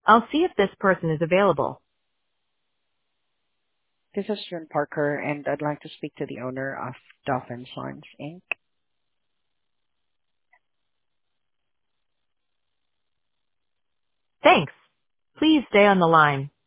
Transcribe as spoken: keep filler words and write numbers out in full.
I'll see if this person is available. This is John Parker, and I'd like to speak to the owner of Dolphin Sons, Incorporated. Thanks. Please stay on the line.